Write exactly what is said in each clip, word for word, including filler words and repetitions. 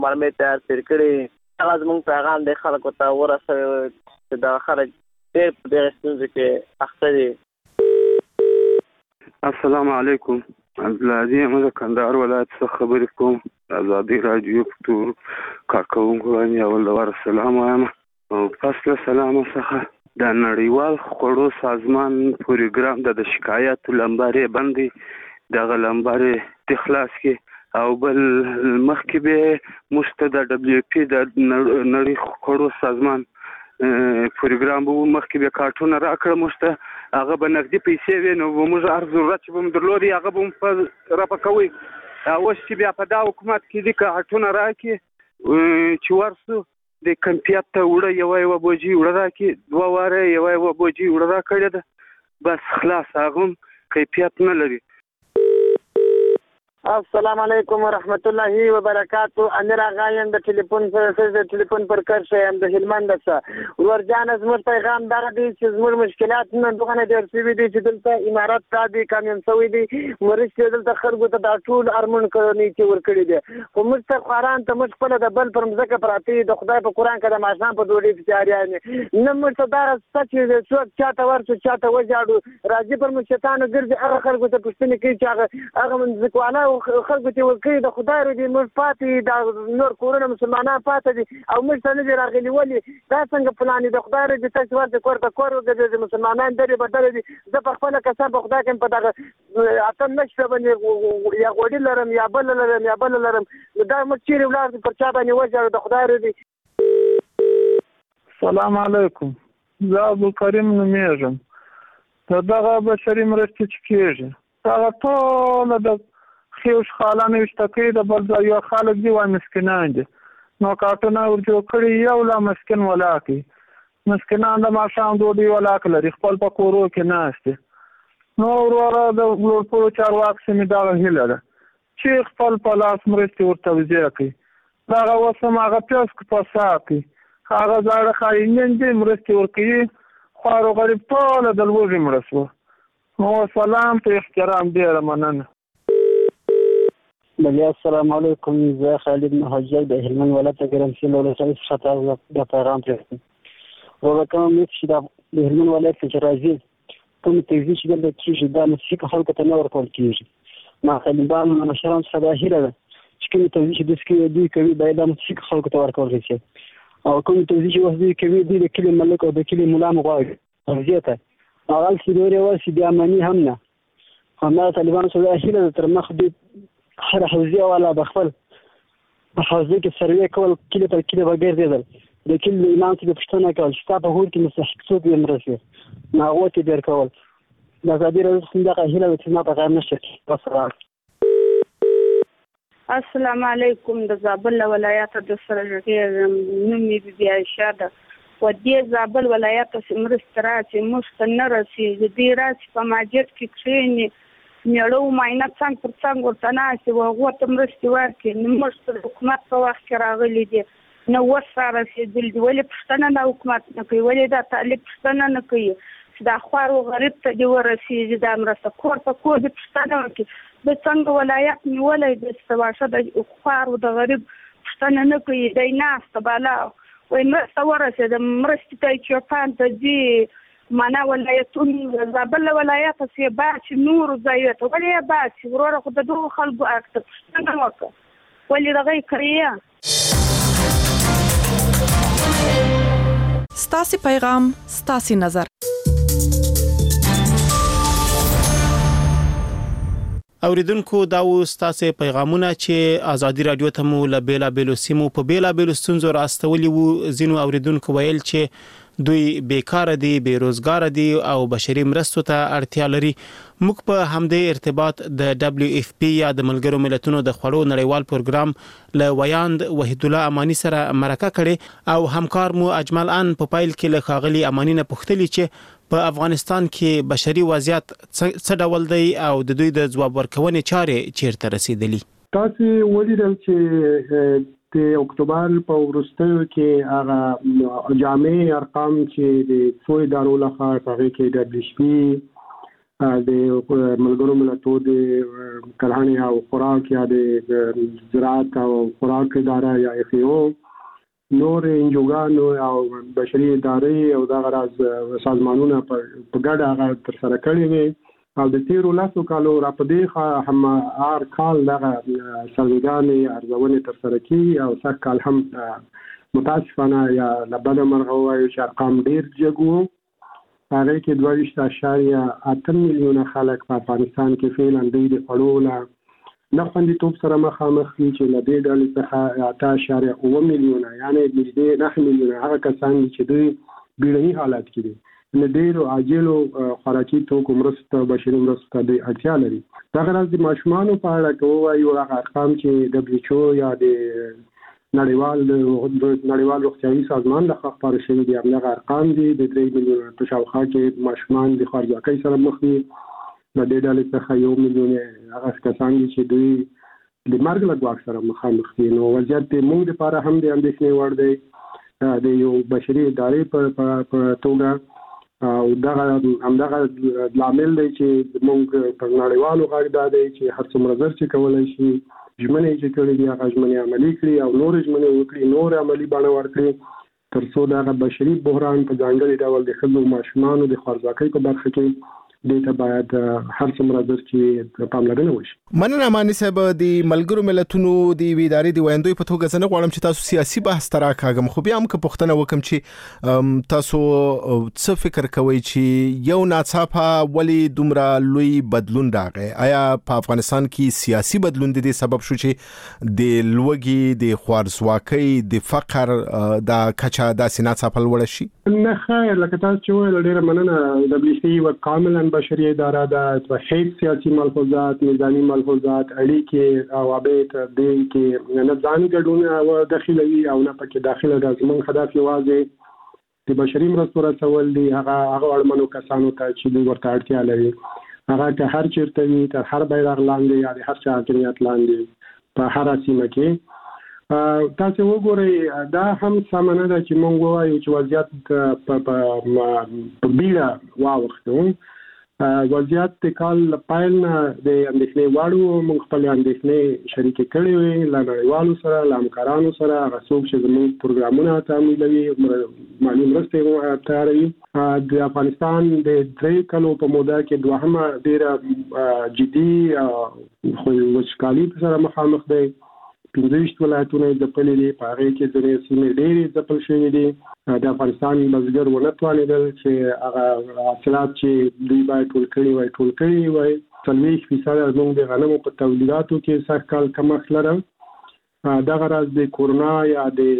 مرمۍ تیار تیر کړي هغه زموږ پیغام د خلکو ته ورسوي چې دا خلک ډېر په دغه ستونزو کې اخته دي. السلام علیکم. عبدالعزیز احمد کندهار ولایت څخه خبرې کوم. ازادي رادیو په ټول کارکوونکو باندې اول ډول سلام وایم. او پس له سلام څخه د نړیوال خوړو سازمان پروګرام د شکایت لمبارې باندې دغه لمبارې د خلاص کې او بل مخکې به مشته د دبليو پی د نړۍ خوړو سازمان پروګرام به مخکې به کارتونه راکړه مشته هغه به نقدي پیسې وي نو موږ هر ضرورت چې به مو درلودي هغه به مو راپکوي. اوس چې بیا په دا حکومت کې دي کارتونه راکړي چې ورسو د کمپیوټر ته وړه یو یو بوجي وړه راکړي دوه واره یو یو بوجي وړه راکړي ده بس خلاص هغه کیفیت نه لري. السلام علیکم ورحمت الله وبرکاتو. امیر آغا یم د ټلیفون پر د ټلیفون پر کار شم د هلمند څخه ورجان زموږ پیغام دا دی چې زموږ مشکلات نه دغه ډېر څه دي چې دلته امارات ته دي کامیون سوي دي مرسته دلته خلکو ته د ټول ارمن کړنی چې ور کړی دي خو موږ ته قرآن ته موږ خپل د بل پر مزکه پراتی د خدای په قرآن کې د ماشام په ډوډۍ په تیاریانه نه موږ ته دا سچ دي څوک چاته ورڅ چاته وځاړو راځي پر موږ شیطان ګرځي هغه خلکو ته پښتنه کوي چې هغه هغه من ځکواله خلکو چې ورکړي د خدای ردي موږ پاتې د نور کورونه مسلمانان پاتې دي او موږ ته نه دي راغلي ولې دا څنګه پلان د خدای ردي تاسو ورته کورته کور وګرځي مسلمانان درې بدل دي زه په خپل کسان په خدای کې په دغه اتم نشته باندې یا غوډي لرم یا بل لرم یا بل لرم دا موږ چیرې ولر پر چا باندې وځو د خدای ردي. السلام علیکم. زه ابو کریم نومېږم. دغه بشري مرستې چې کېږي هغه ټوله د خیوش خالانه وشتکې د بل ځای یو خلک دي وای مسکینان دي نو کارتونه ور جوړ کړي یو لا مسکین ولاکي مسکینان د ماښام ډوډۍ ولاک لري خپل په کورو کې ناست نو وروره د ورپورو چارواکو سمې دغه هیله ده چې خپل په لاس مرستې ورته توزیع کړي دغه اوس هم هغه پیسک په سا کړي هغه زاړه خاینین دي مرستې ورکوي خوار و غریب ټوله د لوږې مړه شوه. نو سلام په احترام ډېره مننه. بله السلام علیکم. زه خالد مهاجر د هلمند ولایت ګرمسیر ولسوالۍ څخه تاسو د پیغام پرېږدم. ورته کوم امید چې د هلمند ولایت کې راځي کوم تیزي چې دلته کېږي دا موسیقي خلکو ته نه ورکول کېږي. ما طالبان مشران څخه دا هیله ده چې کوم تیزي چې دوی کوي دوی کوي باید دا موسیقي خلکو ته ورکول شي او کوم تیزي چې اوس دوی کوي دوی د کلي ملک او د کلي ملا مغواړي توزیع ته هغه چې دوی واسي بیا معنی هم نه همدا طالبان څخه دا هیله ده تر مخ دوی هر حوزه والا بخل په حوزه کې سروې کول کله پر کله وګرځیدل د کله اعلان کې پښتنه کول چې تاسو هور کې مستحق څوک یې مرسته ناغوت ډیر کول د ازادي راځي څنګه هیله چې ما په غیر نشته وسره. السلام علیکم. د زابل ولایت د سرجګي نومي بي عائشہ ده و دې زابل ولایت سمرسترا چې مستنه راسي د دې راځي په ماجد کې کښینی نیړو ماینه څنګه پر څنګه ورته ناسي وغه ته مرستې ورکړي نو موږ د حکومت په وخت کې راغلي دي نو وسره رسېدل دي ولې پښتنه د حکومت نه کوي ولې دا طالب پښتنه نه کوي چې دا خوار او غریب ته دی ورسېږي دا مرسته کور په کور د پښتنه ورکړي د څنګه ولایت نیولې د سواشه د خوار او د غریب پښتنه نه کوي دی ناسته بالا وایي مرسته ورسېده مرستې ته چوپان ته ځي معنا ولایتون زابل ولایت څخه باچ نور ځایته ولې باچ وروره خو د دوه خلکو اکټ څنګه وکړه ولې دغه کړیا. ستاسي پیغام ستاسي نظر. اوریدونکو دا و ستاسو پیغامونه چې ازادي رادیو ته مو له بیلا بیلو سیمو په بیلا بیلو ستونزو راستولي وو. زینو اوریدونکو ویل چې دوی بیکار دي بیروزګار دي او بشري مرستو ته اړتیا لري. موږ په همدې ارتباط د دبليو اف پی یا د ملګرو ملتونو د خوړو نړیوال پروګرام له ویاند وحید الله امانی سره مرکه کړې او همکار مو اجمل ان په پایل کې له خاغلی امانی نه پوښتلی چې په افغانستان کې بشري وضعیت څه ډول دی او د دوی د ځواب ورکونې چارې چیرته رسیدلي. تاسو ولیدل چې د اکتوبر په وروستیو کې هغه جامع ارقام چې د څو ادارو لخوا هغه کې د دبليو اف پی د ملګرو ملتونو د کرهڼې او خوراک یا د زراعت او خوراک اداره یا اف ای او نور انجوګانو او بشري ادارې او دغه راز سازمانونه په ګډه هغه ترسره کړي وي او د تیرو لسو کالو راپدې هم هر کال دغه سروېګانې ارزونې ترسره کیږي او سږ کال هم متاسفانه یا له بده مرغه ووایو چې ارقام ډېر جګ وو. هغه کې دوه ویشت اعشاریه اته میلیونه خلک په افغانستان کې فعلا دوی د خوړو له نه خوندیتوب سره مخامخ دي چې له دې ډلې څخه اته اعشاریه اوه میلیونه یعنې نږدې نهه میلیونه هغه کسان دي چې دوی بیړني حالات کې دي له ډېرو عاجلو خوراکي توکو مرستو بشري مرستو ته دوی اړتیا لري. دغه راز د ماشومانو په اړه که ووایو هغه ارقام چې ډبلیو ایچ او یا د نړیوال نړیوال روغتیايي سازمان له خوا خپاره شوي دي همدغه ارقام دي د درې میلیونه په شاوخوا کې ماشومان د خوارځواکۍ سره مخ دي. له دې ډلې څخه یو میلیون هغه کسان دي چې دوی د مرګ له ګواښ سره مخامخ دي. نو وضعیت د موږ لپاره هم د اندېښنې وړ دی د یو بشري ادارې په توګه او دغه همدغه لامل دی چې موږ په نړیوالو غږ دا دی چې هر څومره زر چې کولی شي ژمنې چې کړي دي هغه ژمنې عملي کړي او نور ژمنې وکړي نور عملي بڼه ورکړي تر څو دغه بشري بحران په ځانګړي ډول د ښځو او ماشومانو د خوارځواکۍ په برخه کې دې ته باید هر څومره زر چې پاملرنه وشي. مننه مانی صاحب د ملګرو ملتونو د ادارې د ویاندوی په توګه زه نه غواړم چې تاسو سیاسي بحث ته راکاږم خو بیا هم که پوښتنه وکم چې تاسو څه فکر کوئ چې یو ناڅاپه ولې دومره لوی بدلون راغی؟ آیا په افغانستان کې سیاسي بدلون د دې سبب شو چې د لوږې د خوارځواکۍ د فقر د کچه داسې ناڅاپه لوړه شي؟ نه خیر، لکه تاسو چې وویل ډېره مننه. دبلیو سی او کاملا بشري اداره ده په هیڅ سیاسي ملحوظات نظامي ملحوظات اړیکې او ابیت دې کې نه ځان ګډون او داخلي او نه پکې داخله د زمون هدف یوازې د بشري مرستو رسول دي هغه هغه اړمنو کسانو ته چې دوی ورته اړتیا لري هغه که هر چیرته وي تر هر بیرغ لاندې یا د هر چا حاکمیت لاندې په هر سیمه کې تاسو وګورئ. دا هم سمانه ده چې موږ وایو چې وضعیت په په بیړه واوښتو. وضعیت د کال پایل نه د اندېښنې وړ موږ خپل اندېښنې شریکې کړې وې له نړیوالو سره له همکارانو سره هغه څوک چې زموږ پروګرامونه تمویلوي مالي مرستې تیاروي. د افغانستان د درې کلو په موده کې دوهمه ډېره جدي خو وچکالي سره مخامخ دی. پنځه ویشت ولایتونه یې ځپلي دي په هغې کې ځینې سیمې ډېرې ځپل شوي دي. د افغانستان بزګر ونه توانېدل چې هغه حاصلات چې دوی باید ټول کړي وای ټول کړي وای. څلوېښت فیصده زموږ د غنمو په تولیداتو کې سږ کال کمښت لرم. دغه راز د کورونا یا د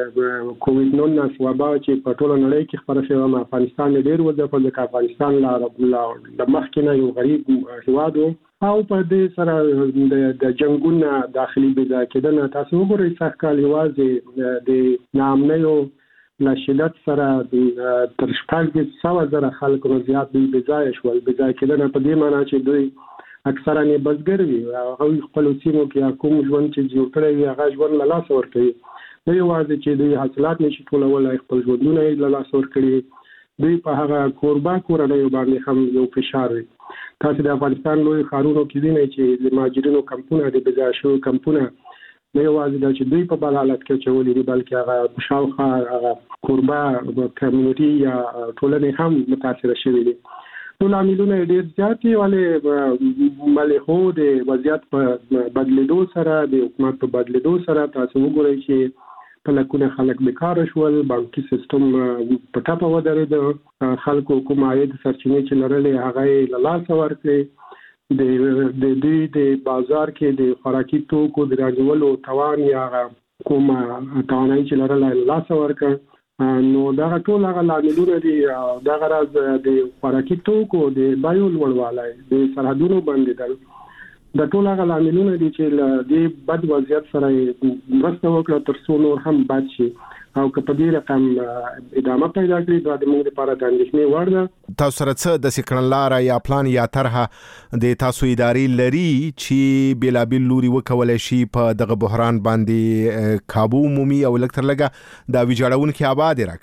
کووډ نولس وبا چې په ټوله نړۍ کې خپره شوې افغانستان ډېر وځپل ځکه افغانستان له مخکې نه یو غریب هېواد و او په دې سره د جنګونو داخلي بې ځای کېدنه تاسو وګورئ سږ کال یوازې د ناامنیو له شدت سره تر شپږ سوه زره خلک نه زیات دوی بې ځایه شول. بې ځای کېدنه په دې معنا چې دوی اکثرا یې بزګر وي هغوی خپلو سیمو کې کوم ژوند چې جوړ کړی وي هغه ژوند له لاسه ورکوي. نه یوازې چې دوی حاصلات نشي ټولولی خپل ژوندونه یې له لاسه ورکړي دوی په هغه کوربه کورنیو باندې هم یو فشار وي. تاسو د افغانستان لوی ښارونو کې وینئ چې د مهاجرینو کمپونه د بې ځایه شویو کمپونه نه یوازې دا چې دوی په بد حالت کې اچولي دي بلکې هغه شاوخوا هغه کوربه کمیونټي یا ټولنې هم متاثره شوي دي. نو لاملونه یې ډېر زیات دي ولې ولې خو د وضعیت په بدلېدو سره د حکومت په بدلېدو سره تاسو وګورئ چې په لکونه خلک بیکاره شول، بانکي سیستم په ټپه ودرېده، خلکو کوم عاید سرچینې چې لرلې هغه یې له لاسه ورکړې. د دوی د بازار کې د خوراکي توکو د راجولو توان یا کوم توانایي چې لرله له لاسه ورکړ. نو دغه ټول هغه لاملونه دي. دغه راز د خوراکي توکو د بیو لوړوالی، د سرحدونو بندېدل، د ټول هغه لاملونه دي چې له دې بد وضعیت سره مرسته وکړه تر څو نور هم بد شي او که په دې رقم ادامه پیدا کړي دا د موږ لپاره د اندېښنې وړ ده. تاسو سره څه داسې کړنلاره یا پلان یا طرحه د تاسو ادارې لري چې بېلابېل لوري وکولی شي په دغه بحران باندې کابو عمومي او لږ تر لږه دا ویجاړونکي ابعاد یې راکم شي؟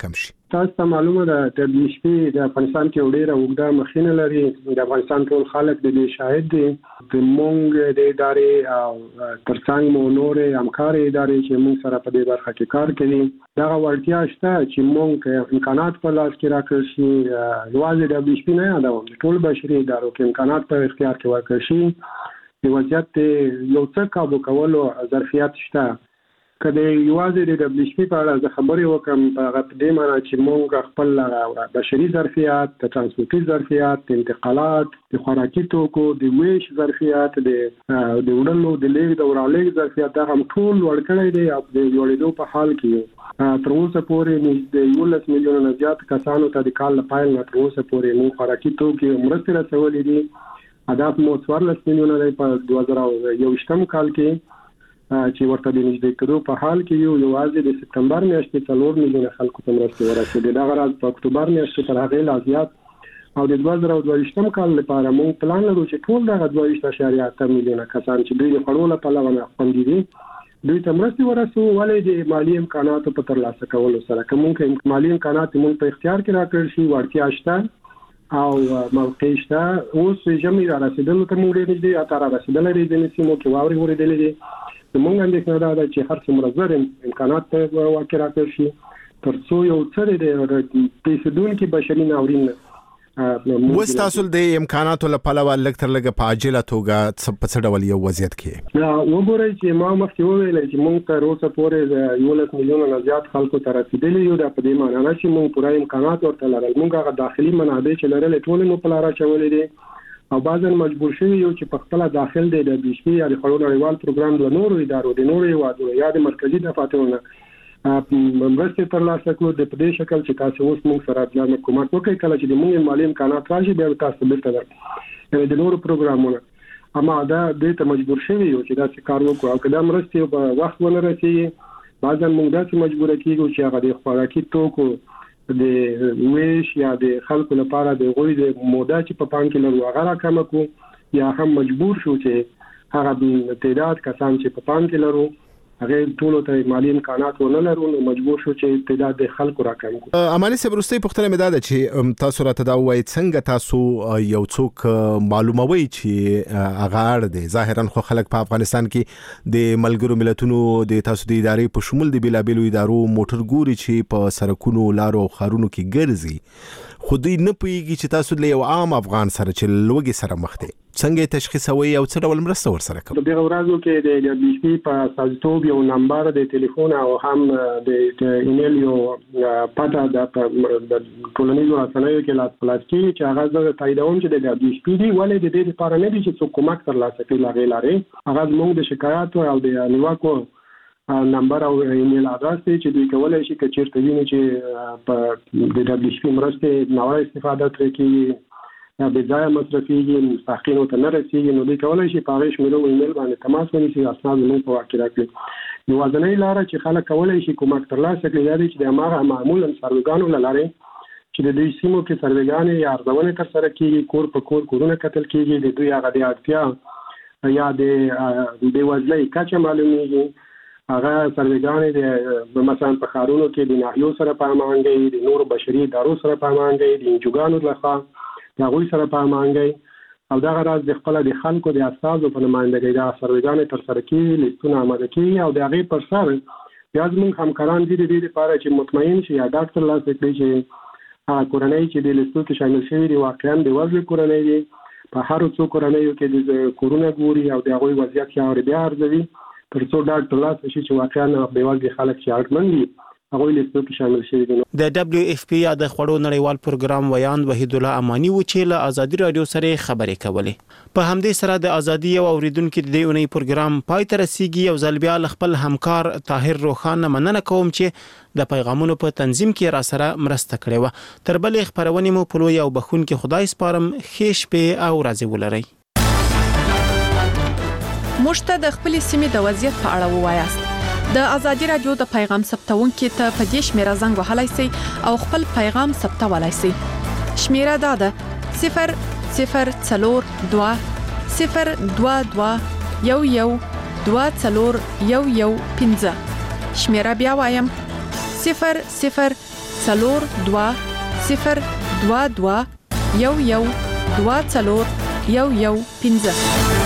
تاسو ته معلومه ده د دبليو اف پی د افغانستان کې ډېره اوږده مخینه لري. د افغانستان ټول خلک د دې شاهد دي. د مونږ د ادارې او ترڅنګ مو نورې همکاري ادارې چې موږ سره په دې برخه کې کار کوي دغه وړتیا شته چې موږ امکانات په لاس کې راکړ شي. یوازې د دبليو اف پی نه یادوم ټول بشري ادارو کې امکانات په اختیار کې ورکړ شي. د وضعیت یو څه کابو کولو ظرفیت شته. کله یوازې د دبليو اف پی په اړه خبرې وکم په دې معنی چې موږ خپل بشري ظرفیت، د ترانسپورتي ظرفیت، د انتقالات، د خوراکي توکو، د ویش ظرفیت، د د وړلو د لیږد او رالیږد ظرفیت دا هم ټول لوړ کړی دی او د جوړېدو په حال کې. تر اوسه پورې د یولس میلیونه نه زیات کسانو ته د کال لپاره نه تر اوسه پورې موږ خوراکي توکي مرستې رسولې دي. هدف مو څوارلس میلیونه دی په دوه زره یوویشتم کال کې چې ورته د نږدې کېدو په حال کې یو یوازې د سپتمبر میاشتې څلور میلیونه خلکو ته مرستې ورسېدې. دغه راز په اکتوبر میاشتې تر هغې لا زیات او د دوه زره دوه ویشتم کال لپاره موږ پلان لرو چې ټول دغه دوه ویشت اعشاریه اته میلیونه کسان چې دوی د خوړو له پلوه نه خوندي دي دوی ته مرستې ورسوو. ولې د مالي امکاناتو په ترلاسه کولو سره که موږ مالي امکانات موږ په اختیار کې راکړل شي وړتیا شته او موقع شته. اوس ژمي را رسېدلو ته موږ ډېر نږدې اته را رسېدلی دی. ځینې سیمو کې واورې ورېدلې دي. زموږ اندېښنه دا ده چې هر څومره زر امکانات ته واقع راکړل شي تر څو یو څه د پیسدونکي بشري ناورین اوس تاسو د امکاناتو لپاره لږ تر لږه په عاجله توګه په څه ډول یو وضعیت کې وګورئ چې ما مخکې وویل چې موږ تر اوسه پورې د یولس میلیونه نه زیات خلکو ته رسېدلي یو. دا په دې معنی نه چې موږ پوره امکانات ورته لرل. موږ هغه داخلي منابع چې لرلې ټولې مو په لاره اچولې دي او بعضاً مجبور شوي یو چې په خپله داخل دی د دبليو اف پی یا د خوړو نړیوال پروګرام له نورو ادارو د نورو هیوادونو یا د مرکزي دفاترو نه مرستې ترلاسه کړو د په دې شکل چې تاسو اوس موږ سره بیا کومک وکړئ. کله چې د موږ مالي امکانات راشي بیا تاسو بیرته در د نورو پروګرامونو اما دا دې ته مجبور شوي یو چې داسې کار وکړو او که دا مرستې په وخت ونه رسېږي بعضاً موږ داسې مجبوره کېږو چې هغه د خوراکي توکو د ویش یا د خلکو لپاره د غوی د موده چې په پام کې لرو هغه راکمه کو یا هم مجبور شو چې هغه تعداد کسان چې په پام کې لرو هغه ټول ته مالی امکانات ونه لرو نو مجبور شو چې تعداد د خلکو راکم کو. اماني سبرستي پختنه مې ده چې تاسو راته دا وایي څنګه تاسو یو څوک معلوموي چې هغه اړ دي. ظاهرا خو خلک په افغانستان کې د ملګرو ملتونو د تاسو د ادارې په شمول د بیلابیلو ادارو موټر ګوري چې په سرکونو لارو خارونو کې ګرځي خو دوی نه پوهیږي چې تاسو له یو عام افغان سره چې لوګي سره مخ دي څنګه تشخیصوي او څه ډول مرسته ورسره کوي. په دغه ورځو کې د دبليو اف پی په سازتوب یو نمبر د ټلیفون او هم د ایمیل یو پته د ټولنیزو رسنیو کې لاس پلاس کې چې هغه د تاییدوم چې د دبليو اف پی دی ولې د دې لپاره نه دي چې څوک کومک ترلاسه کړي لارې لارې هغه موږ د شکایت او د نیوکو نمبر او ایمیل ادرس دی چې دوی کولای شي چې چیرته ویني چې په د دبليو اف پی مرسته نوې استفاده ترې یا به ځای مصرفيږي مستحقین ته نه رسیږي نو دوی کولای شي په هغه شمیرو ایمیل باندې تماس ونیسي اسناد موږ په واقع راکړي. یو ځنې لاره چې خلک کولای شي کومک ترلاسه کړي یا چې د هغه معمولا سروګانو لاره چې د دوی سیمو کې سروګانې یا ارزونه تر سره کیږي کور په کور کورونه کتل کیږي د دوی هغه د اړتیا یا د د وزلې کچه معلومیږي. هغه سروګانې د مثلا په خارونو کې د ناحیو سره پامانګي د نور بشري ادارو سره پامانګي د انجوګانو لخوا دا غوي سره پامانګي او دا غراض د خپل د خلکو د اساسو په نمائندګۍ د سروګانې تر سره کې لیستونه آماده کیږي او د هغه پر سر بیا زموږ همکاران دي د دې لپاره چې مطمئن شي یا ډاکټر لاس کړي چې کورنۍ چې د لیستو کې شامل شوي دي واقعا د وزن کورنۍ دي په هر څو کورنۍ کې د کورونا ګوري او د هغه وضعیت کې اور بیا ارزوي تر څو ډاکټر لاس شي چې واقعا د وزن خلک چې اړمن دي هغه لیستو کې شامل شوي دي. د دبليو اف پی یا د خوړو نړیوال پروګرام ویاند وحید الله امانی و چې له ازادي رادیو سره خبرې کولې. په همدې سره د ازادي او اوریدونکو د دې اونۍ پروګرام پای ته رسیدي او ځلبیا خپل همکار طاهر روخان مننه کوم چې د پیغامونو په تنظیم کې را سره مرسته کړې و. تر بلې خبرونه مو په لوی او بخون کې خدای سپارم خېش په او راځي ولري. مشته د خپل سیمې د وضعیت په اړه ووایاست. د ازادي رادیو د پیغام ثبتونکو ته په دې شمیره زنګ وهلای شئ او خپل پیغام ثبتولای شئ. شمیره دا ده صفر صفر څلور دوه صفر دوه دوه یو یو دوه څلور یو یو پنځه. شمیره بیا وایم صفر صفر صفر دوه صفر دوه دوه یو یو دوه څلور یو یو پنځه.